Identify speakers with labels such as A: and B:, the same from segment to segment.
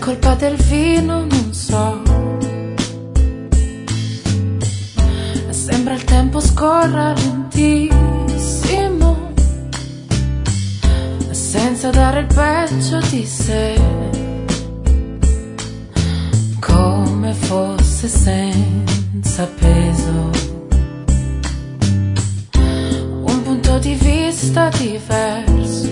A: colpa del vino, non so. Sembra il tempo scorra lentissimo, senza dare il peggio di sé, come fosse senza peso. Un punto di vista diverso,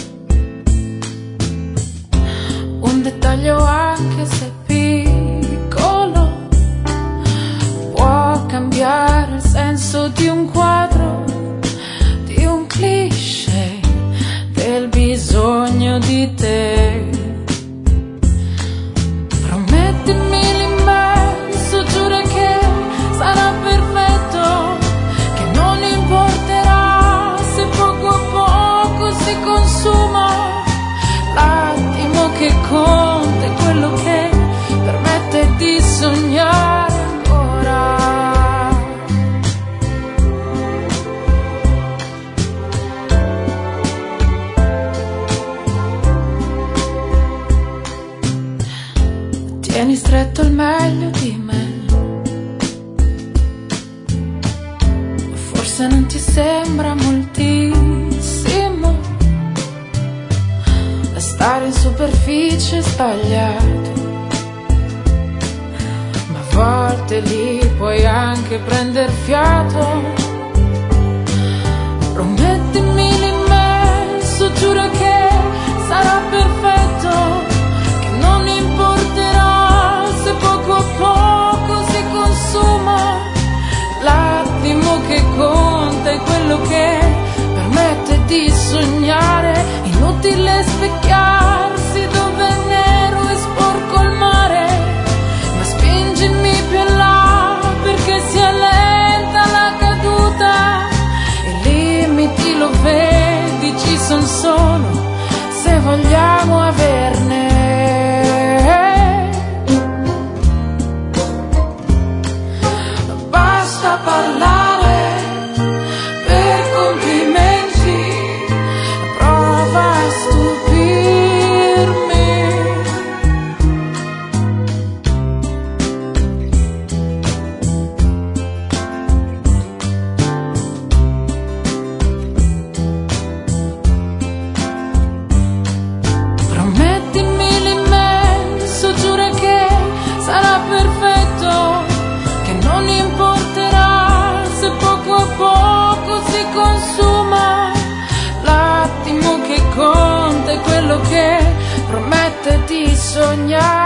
A: un dettaglio anche se piccolo può cambiare il senso di un quadro, di un cliché, del bisogno di te. Promettimi l'immenso, giura che sarà perfetto, che non importerà se poco a poco si consuma. L'attimo che conta è quello che permette di sognare ancora. Tieni stretto il meglio di me, forse non ti sembra moltissimo. Stare in superficie è sbagliato, ma a volte lì puoi anche prender fiato. Promettimi l'immenso, giuro che sarà perfetto, che non importerà se poco a poco si consuma. L'attimo che conta è quello che permette di sognare. Inutile specchiarsi dove è nero e sporco il mare, ma spingimi più in là perché sia lenta la caduta. I limiti, lo vedi, ci son solo se vogliamo averne. Basta parlare per complimenti, prova a stupirmi. Promettimi l'immenso, giura che sarà perfetto, che non importerà se poco a poco si consuma. L'attimo che conta è quello che promette di sognare.